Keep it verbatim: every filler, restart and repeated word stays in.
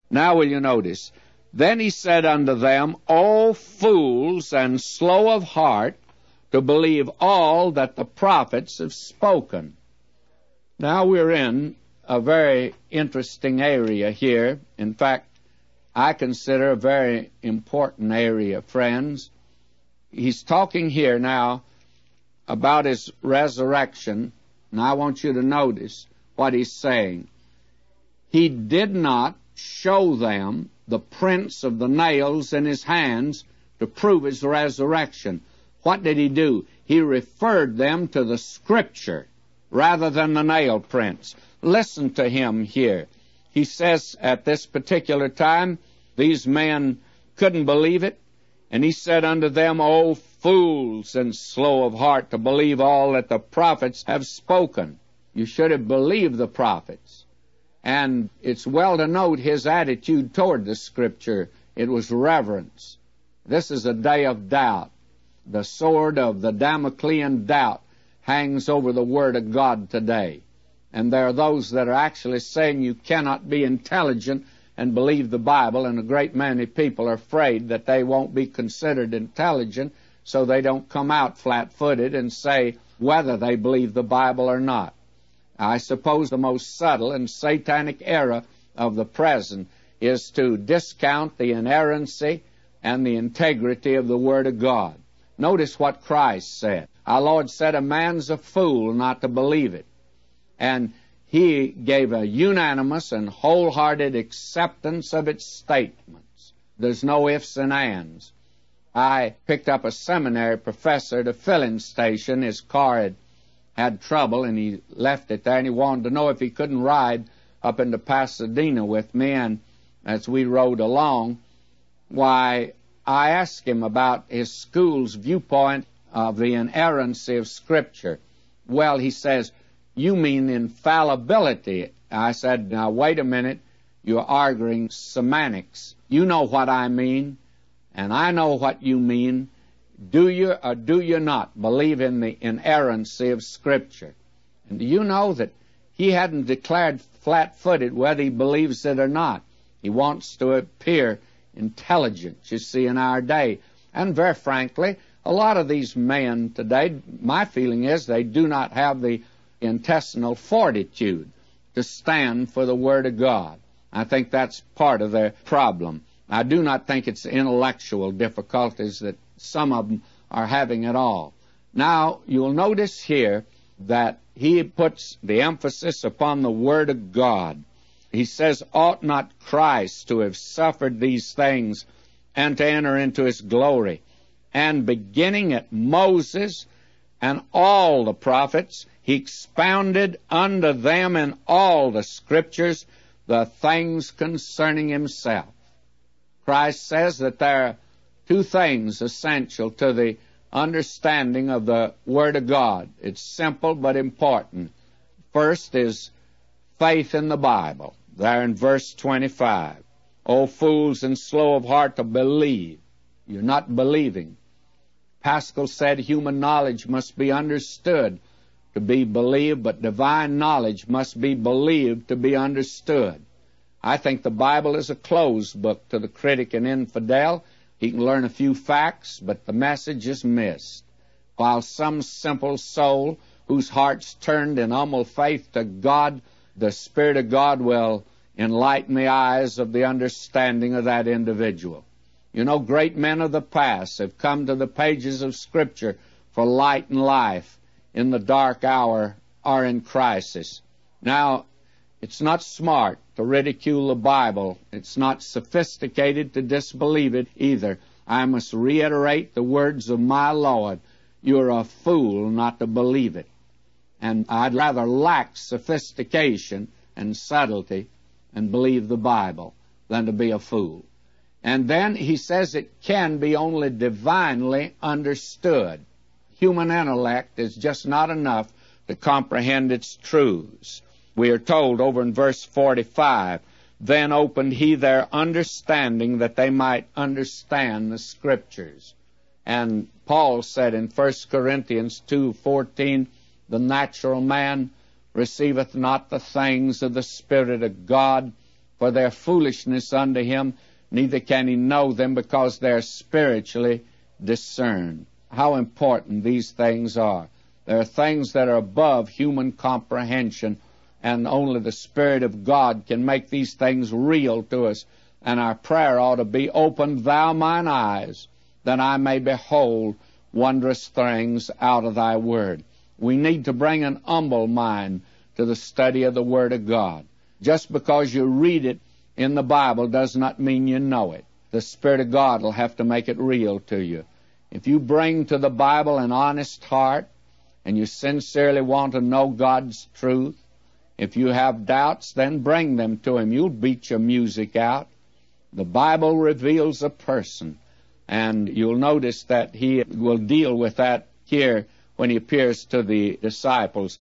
Now will you notice? Then he said unto them, O fools, and slow of heart, to believe all that the prophets have spoken. Now we're in a very interesting area here. In fact, I consider a very important area, friends. He's talking here now about his resurrection, and I want you to notice what he's saying. He did not show them the prints of the nails in his hands to prove his resurrection. What did he do? He referred them to the Scripture rather than the nail prints. Listen to him here. He says at this particular time, these men couldn't believe it, and he said unto them, O fools, and slow of heart to believe all that the prophets have spoken. You should have believed the prophets. And it's well to note his attitude toward the Scripture. It was reverence. This is a day of doubt. The sword of the Damoclean doubt hangs over the Word of God today. And there are those that are actually saying you cannot be intelligent and believe the Bible, and a great many people are afraid that they won't be considered intelligent, so they don't come out flat-footed and say whether they believe the Bible or not. I suppose the most subtle and satanic error of the present is to discount the inerrancy and the integrity of the Word of God. Notice what Christ said. Our Lord said, a man's a fool not to believe it. And he gave a unanimous and wholehearted acceptance of its statements. There's no ifs and ands. I picked up a seminary professor at a filling station. His car had had trouble, and he left it there, and he wanted to know if he couldn't ride up into Pasadena with me. And as we rode along, why, I asked him about his school's viewpoint of the inerrancy of Scripture. Well, he says, you mean infallibility. I said, now, wait a minute. You're arguing semantics. You know what I mean, and I know what you mean. Do you or do you not believe in the inerrancy of Scripture? And do you know that he hadn't declared flat-footed whether he believes it or not? He wants to appear intelligent, you see, in our day. And very frankly, a lot of these men today, my feeling is they do not have the intestinal fortitude to stand for the Word of God. I think that's part of their problem. I do not think it's intellectual difficulties that some of them are having at all. Now, you'll notice here that he puts the emphasis upon the Word of God. He says, ought not Christ to have suffered these things and to enter into his glory? And beginning at Moses and all the prophets, he expounded unto them in all the Scriptures the things concerning himself. Christ says that there are two things essential to the understanding of the Word of God. It's simple but important. First is faith in the Bible. There in verse twenty-five. O fools and slow of heart to believe. You're not believing. Pascal said human knowledge must be understood to be believed, but divine knowledge must be believed to be understood. I think the Bible is a closed book to the critic and infidel. He can learn a few facts, but the message is missed. While some simple soul whose heart's turned in humble faith to God, the Spirit of God will enlighten the eyes of the understanding of that individual. You know, great men of the past have come to the pages of Scripture for light and life in the dark hour or in crisis. Now, it's not smart to ridicule the Bible. It's not sophisticated to disbelieve it either. I must reiterate the words of my Lord. You're a fool not to believe it. And I'd rather lack sophistication and subtlety and believe the Bible than to be a fool. And then he says it can be only divinely understood. Human intellect is just not enough to comprehend its truths. We are told over in verse forty-five, then opened he their understanding that they might understand the Scriptures. And Paul said in First Corinthians two fourteen, the natural man receiveth not the things of the Spirit of God, for their foolishness unto him, neither can he know them, because they're spiritually discerned. How important these things are. There are things that are above human comprehension, and only the Spirit of God can make these things real to us. And our prayer ought to be, open thou mine eyes, that I may behold wondrous things out of thy word. We need to bring an humble mind to the study of the Word of God. Just because you read it in the Bible does not mean you know it. The Spirit of God will have to make it real to you. If you bring to the Bible an honest heart, and you sincerely want to know God's truth, if you have doubts, then bring them to Him. You'll beat your music out. The Bible reveals a person, and you'll notice that He will deal with that here when He appears to the disciples.